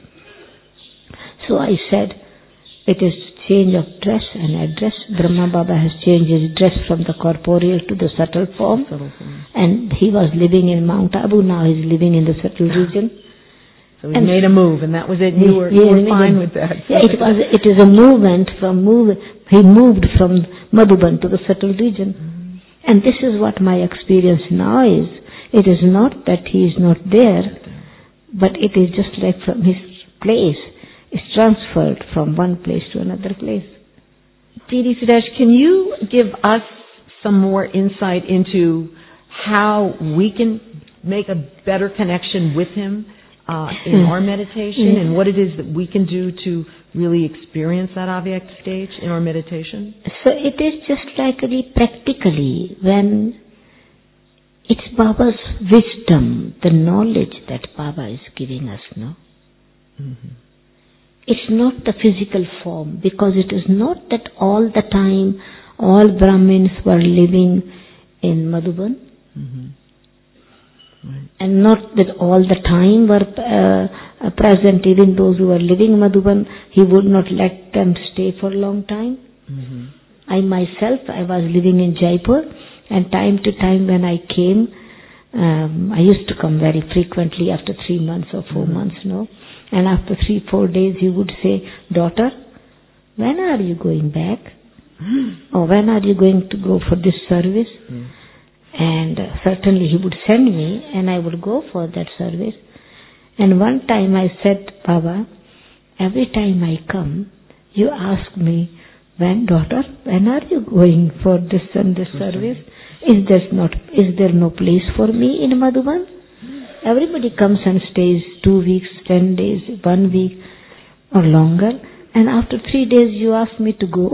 So I said, it is change of dress and address. Brahma Baba has changed his dress from the corporeal to the subtle form. Subtle form. And he was living in Mount Abu, now he is living in the subtle region. So he and made a move, and that was it. You were, you were fine with that. Yeah, it was. It is a movement from move. He moved from Madhuban to the subtle region. Mm-hmm. And this is what my experience now is. It is not that he is not there, but it is just like from his place. Is transferred from one place to another place. Didi Sudesh, can you give us some more insight into how we can make a better connection with him uh, in mm. our meditation mm. and what it is that we can do to really experience that Avyak stage in our meditation? So it is just like really practically when it's Baba's wisdom, the knowledge that Baba is giving us, no? Mm-hmm. It's not the physical form, because it is not that all the time all Brahmins were living in Madhuban. Mm-hmm. Right. And not that all the time were uh, present, even those who were living in Madhuban, he would not let them stay for a long time. Mm-hmm. I myself, I was living in Jaipur, and time to time when I came, um, I used to come very frequently after three months or four mm-hmm. months, no? And after three, four days, he would say, daughter, when are you going back? Mm. Or when are you going to go for this service? Mm. And uh, certainly he would send me, and I would go for that service. And one time I said, Baba, every time I come, you ask me, when, daughter, when are you going for this and this mm-hmm. service? Is there not, is there no place for me in Madhuban? Everybody comes and stays two weeks, ten days, one week or longer, and after three days you ask me to go.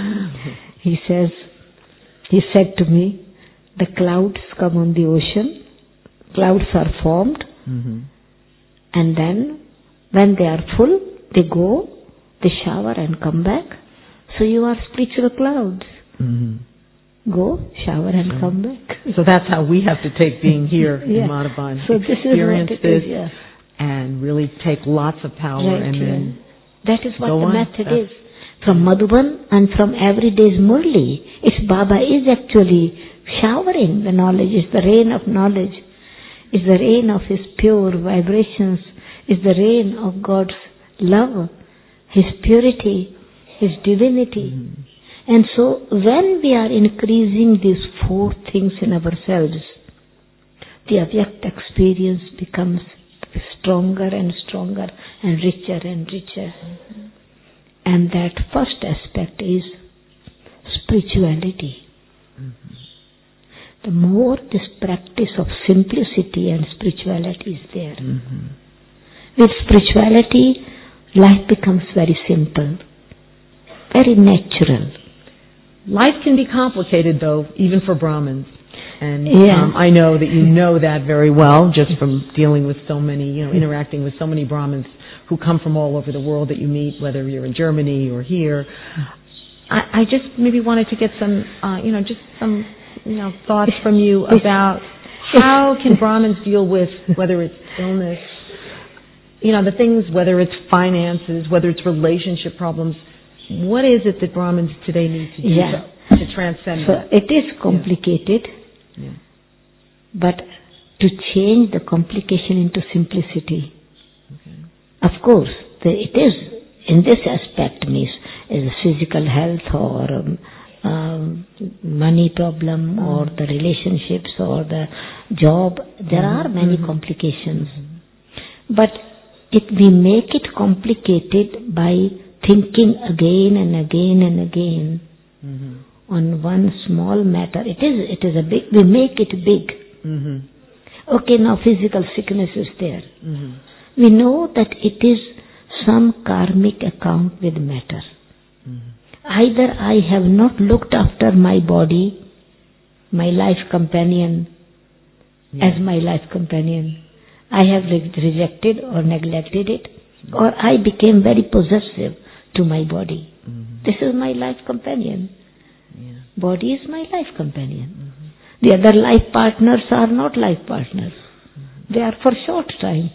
He says, he said to me, the clouds come on the ocean, clouds are formed, Mm-hmm. And then, when they are full, they go, they shower and come back. So you are spiritual clouds. Mm-hmm. Go, shower and Right. come back. So that's how we have to take being here Yeah. in Madhavan. So this is Experience what it this is, yeah. and really take lots of power Right, and yeah. then That is what go the on. method That's- is. From Madhuban and from everyday's Murli, it's Baba is actually showering the knowledge, it's the rain of knowledge, it's the rain of His pure vibrations, it's the rain of God's love, His purity, His divinity. Mm-hmm. And so when we are increasing these four things in ourselves, the Avyakt experience becomes stronger and stronger and richer and richer. Mm-hmm. And that first aspect is spirituality. Mm-hmm. The more this practice of simplicity and spirituality is there. Mm-hmm. With spirituality, life becomes very simple, very natural. Life can be complicated, though, even for Brahmins. And yeah. um, I know that you know that very well, just from dealing with so many, you know, interacting with so many Brahmins who come from all over the world that you meet, whether you're in Germany or here. I, I just maybe wanted to get some, uh, you know, just some, you know, thoughts from you about how can Brahmins deal with, whether it's illness, you know, the things, whether it's finances, whether it's relationship problems. What is it that Brahmins today need to do yeah. to, to transcend so that? It is complicated, yeah. Yeah. but to change the complication into simplicity. Okay. Of course, the, it is, in this aspect, means is physical health or um, um, money problem mm-hmm. or the relationships or the job. There mm-hmm. are many mm-hmm. complications. Mm-hmm. But it, we make it complicated by thinking again and again and again mm-hmm. on one small matter. It is, it is a big, we make it big. Mm-hmm. Okay, now physical sickness is there. Mm-hmm. We know that it is some karmic account with matter. Mm-hmm. Either I have not looked after my body, my life companion, yeah. as my life companion. I have re- rejected or neglected it, mm-hmm. or I became very possessive to my body. Mm-hmm. This is my life companion. Yeah. Body is my life companion. Mm-hmm. The other life partners are not life partners. Mm-hmm. They are for short time.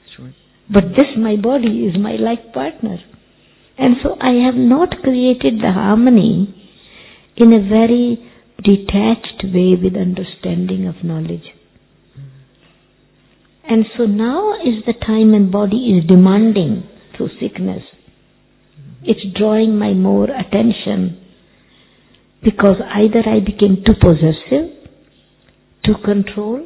But this, my body, is my life partner. And so I have not created the harmony in a very detached way with understanding of knowledge. And so now is the time when body is demanding through sickness. It's drawing my more attention because either I became too possessive, too control,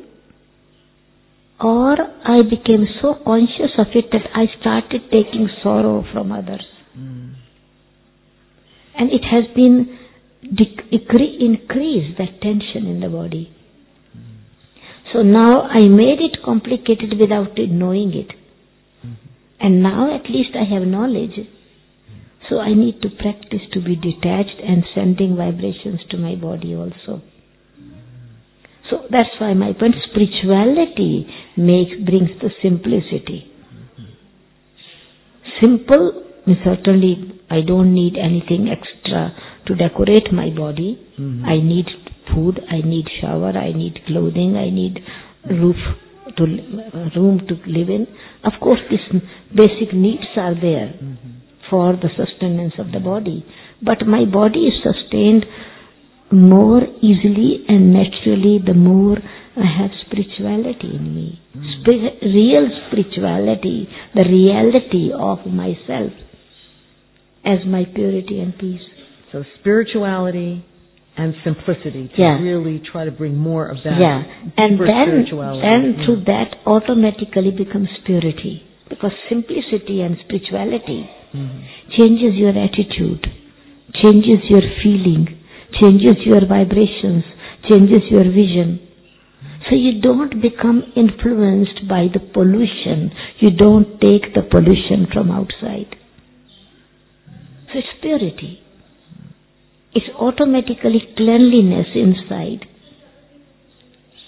or I became so conscious of it that I started taking sorrow from others. Mm. And it has been dec- increased that tension in the body. Mm. So now I made it complicated without it knowing it. Mm-hmm. And now at least I have knowledge. So I need to practice to be detached and sending vibrations to my body also. So that's why my point, spirituality makes, brings the simplicity. Mm-hmm. Simple, certainly I don't need anything extra to decorate my body. Mm-hmm. I need food, I need shower, I need clothing, I need roof to uh, room to live in. Of course, these basic needs are there mm-hmm. for the sustenance of the body. But my body is sustained more easily and naturally the more I have spirituality in me. Mm. Spir- real spirituality, the reality of myself as my purity and peace. So spirituality and simplicity to yeah. really try to bring more of that. Yeah, and then, spirituality. then yeah. through that automatically becomes purity. Because simplicity and spirituality mm-hmm. changes your attitude, changes your feeling, changes your vibrations, changes your vision. So you don't become influenced by the pollution. You don't take the pollution from outside. So it's purity. It's automatically cleanliness inside.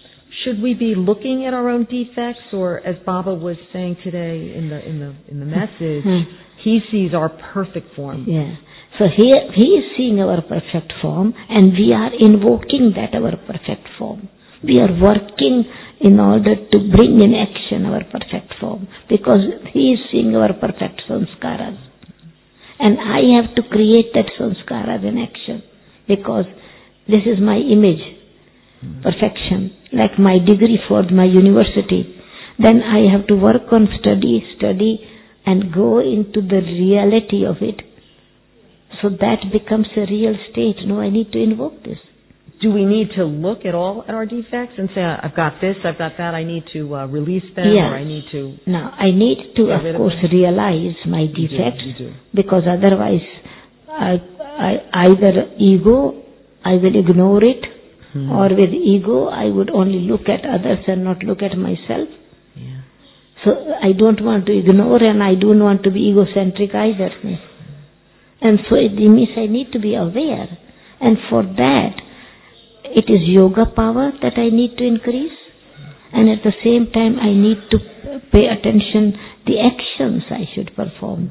should we be looking at our own defects, or as Baba was saying today in the in the in the message, he sees our perfect form? Yeah. So here he is seeing our perfect form, and we are invoking that our perfect form. We are working in order to bring in action our perfect form, because he is seeing our perfect sanskaras. And I have to create that sanskaras in action, because this is my image, perfection, like my degree for my university. Then I have to work on study, study, and go into the reality of it. So that becomes a real state. No, I need to invoke this. Do we need to look at all at our defects and say, I've got this, I've got that, I need to uh, release them, yeah. or I need to... Now, I need to, of course, them? realize my defects, you do, you do. because otherwise, I, I, either ego, I will ignore it, hmm. or with ego, I would only look at others and not look at myself. Yeah. So, I don't want to ignore, and I don't want to be egocentric either. And so, it means I need to be aware. And for that, it is yoga power that I need to increase, and at the same time I need to pay attention the actions I should perform.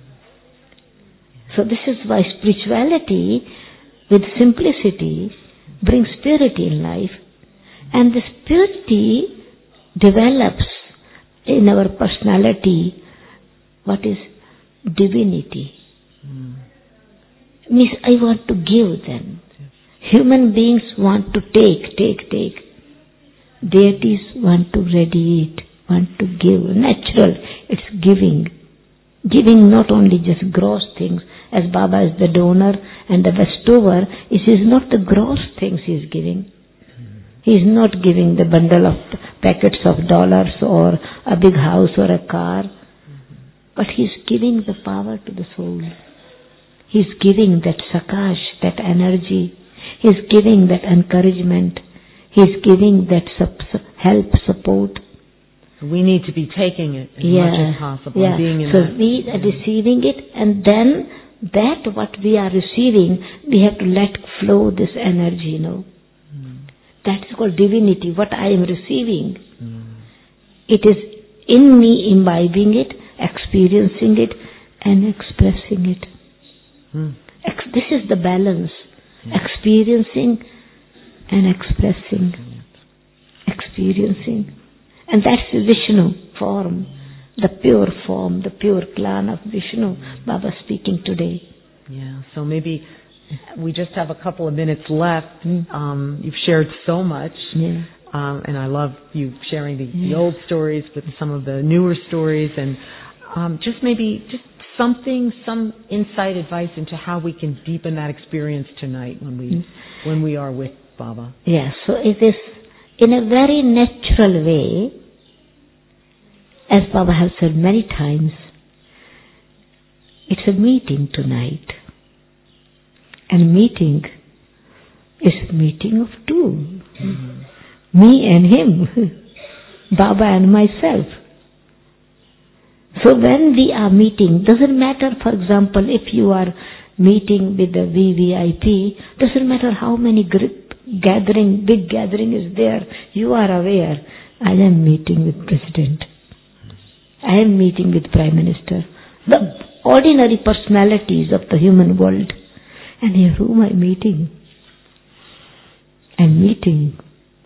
So this is why spirituality with simplicity brings purity in life, and this purity develops in our personality what is divinity. Mm. Means I want to give them. Human beings want to take, take, take. Deities want to radiate, want to give. Natural, it's giving. Giving not only just gross things, as Baba is the donor and the bestower, it is not the gross things he is giving. He is not giving the bundle of packets of dollars or a big house or a car, but he is giving the power to the soul. He is giving that sakash, that energy. He is giving that encouragement. He is giving that sup- help, support. We need to be taking it as yeah, much as possible. Yeah. Being in so that. we are receiving it, and then that what we are receiving, we have to let flow this energy, you know. Mm. That is called divinity, what I am receiving. Mm. It is in me imbibing it, experiencing it, and expressing it. Mm. Ex- this is the balance. Experiencing and expressing. Experiencing. And that's the Vishnu form. The pure form, the pure clan of Vishnu. Baba speaking today. Yeah, so maybe we just have a couple of minutes left. Mm. Um, you've shared so much. Yeah. Um, and I love you sharing the, yeah. the old stories with some of the newer stories. And um, just maybe, just something, some insight, advice into how we can deepen that experience tonight when we, mm. when we are with Baba. Yeah, so it is in a very natural way, as Baba has said many times, it's a meeting tonight. And meeting is a meeting of two. Mm-hmm. Me and him, Baba and myself. So when we are meeting, doesn't matter, for example, if you are meeting with the V V I P, doesn't matter how many group gathering, big gathering is there, you are aware, I am meeting with President. I am meeting with Prime Minister. The ordinary personalities of the human world. And here whom I am meeting? I am meeting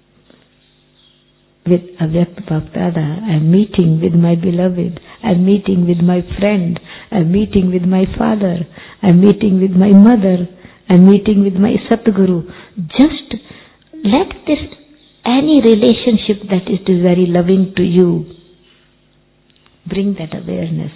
with Avyakt Bapdada. I am meeting with my beloved. I am meeting with my friend. I am meeting with my father. I am meeting with my mother. I am meeting with my Satguru. Just let this, any relationship that is very loving to you, bring that awareness.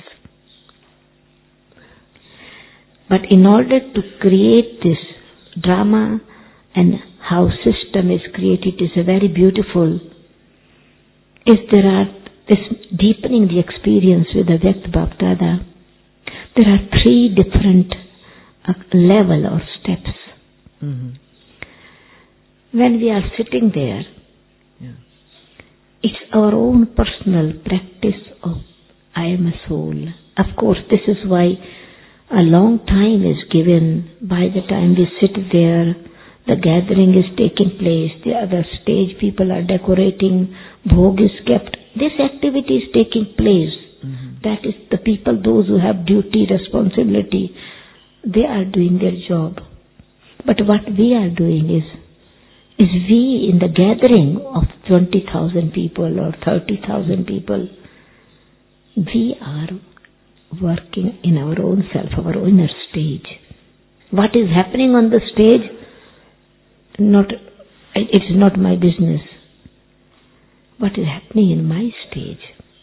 But in order to create this drama and how system is created is a very beautiful. Is there are this deepening the experience with Avyakt Bapdada. There are three different uh, level or steps. Mm-hmm. When we are sitting there, yeah. It's our own personal practice of I am a soul. Of course, this is why a long time is given. By the time we sit there, The gathering is taking place, the other stage people are decorating, bhog is kept. This activity is taking place. Mm-hmm. That is the people, those who have duty, responsibility, they are doing their job. But what we are doing is, is we in the gathering of twenty thousand people or thirty thousand people, we are working in our own self, our inner stage. What is happening on the stage, not, it is not my business. What is happening in my stage?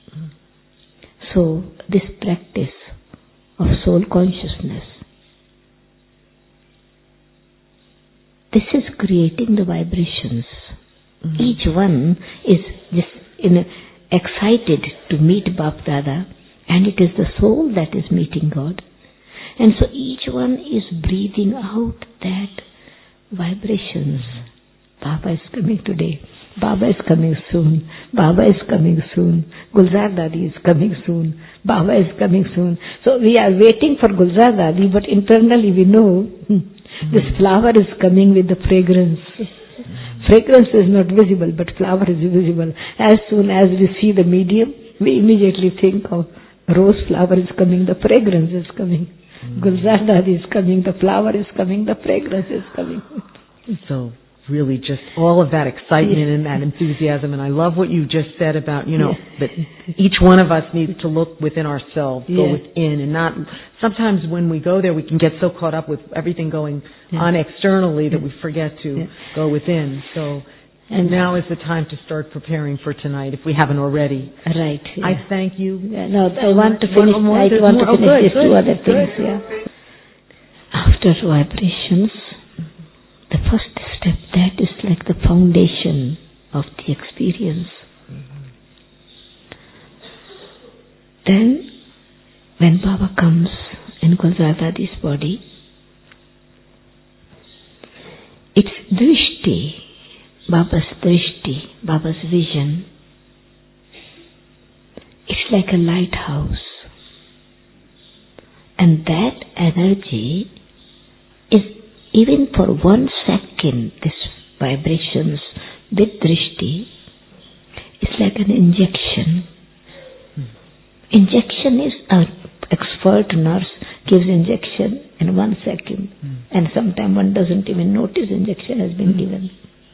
So, this practice of soul consciousness, this is creating the vibrations. Mm-hmm. Each one is just in a, excited to meet Bap Dada, and it is the soul that is meeting God. And so each one is breathing out that vibrations. Baba is coming today. Baba is coming soon. Baba is coming soon. Gulzar Dadi is coming soon. Baba is coming soon. So we are waiting for Gulzar Dadi, but internally we know mm-hmm. this flower is coming with the fragrance. Mm-hmm. Fragrance is not visible, but flower is visible. As soon as we see the medium, we immediately think of rose flower is coming, the fragrance is coming. Mm-hmm. Gulzar Dadi is coming, the flower is coming, the fragrance is coming. So really just all of that excitement yes. and that enthusiasm. And I love what you just said about, you know, yes. that each one of us needs to look within ourselves, yes. go within, and not, sometimes when we go there we can get so caught up with everything going yes. on externally that we forget to yes. go within. So and now is the time to start preparing for tonight, if we haven't already. Right. Yeah. I thank you. Yeah, no, I want to finish, more, I want more. to finish oh, good, these good, two other good. things. Yeah. After vibrations, the first step, that is like the foundation of the experience. Mm-hmm. Then, when Baba comes in Gulzar Dadi's body, it's drishti, Baba's drishti, Baba's vision. It's like a lighthouse. And that energy is, even for one second, this vibrations with drishti, it's like an injection. Hmm. Injection is an expert nurse gives injection in one second, hmm. and sometimes one doesn't even notice injection has been hmm. given.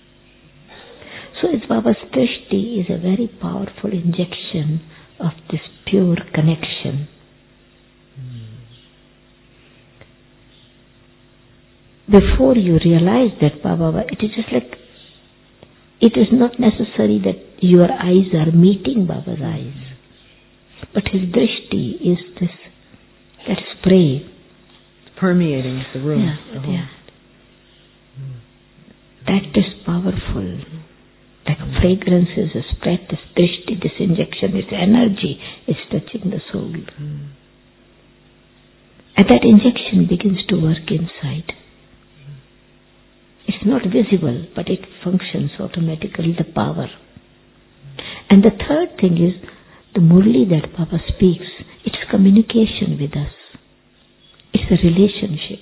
So it's Baba's drishti is a very powerful injection of this pure connection. Before you realize that Baba, it is just like, it is not necessary that your eyes are meeting Baba's eyes. But his drishti is this, that spray. Permeating the room. Yeah, the yeah. That is powerful. Like fragrance is a spread, this drishti, this injection, this energy is touching the soul. Mm. And that injection begins to work inside. It's not visible, but it functions automatically, the power. And the third thing is, the Murli that Baba speaks, it's communication with us. It's a relationship.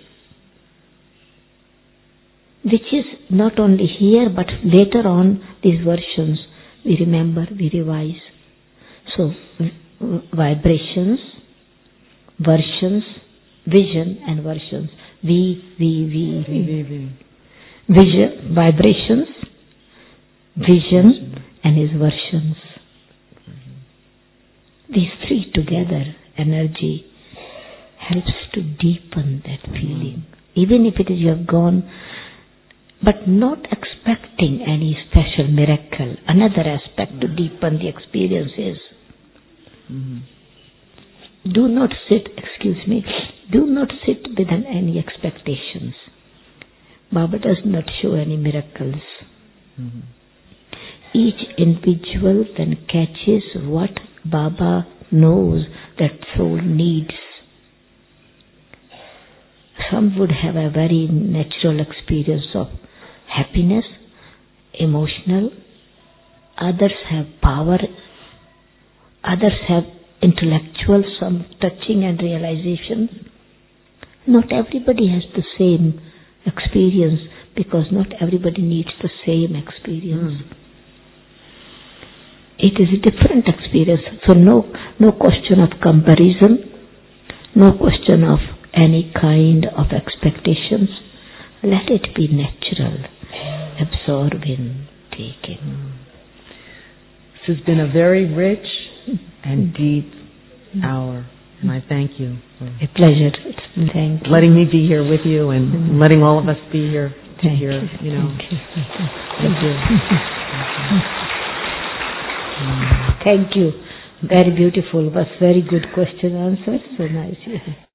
Which is not only here, but later on, these versions, we remember, we revise. So, v- vibrations, versions, vision and versions. V, V, V, V. v, v. Vision, vibrations, vision, and his versions. These three together, energy, helps to deepen that feeling. Even if it is you have gone, but not expecting any special miracle. Another aspect to deepen the experience is, mm-hmm. do not sit, excuse me, do not sit with any expectations. Baba does not show any miracles. Mm-hmm. Each individual then catches what Baba knows that soul needs. Some would have a very natural experience of happiness, emotional. Others have power. Others have intellectual, some touching and realization. Not everybody has the same experience, because not everybody needs the same experience. Mm. It is a different experience. So no, no question of comparison, no question of any kind of expectations. Let it be natural, absorbing, taking. This has been a very rich and deep hour, and I thank you for a pleasure. It's thank you. letting me be here with you and letting all of us be here to thank hear, you. you know. Thank you. Thank you. Thank you. Very beautiful. Was very good question answer. So nice.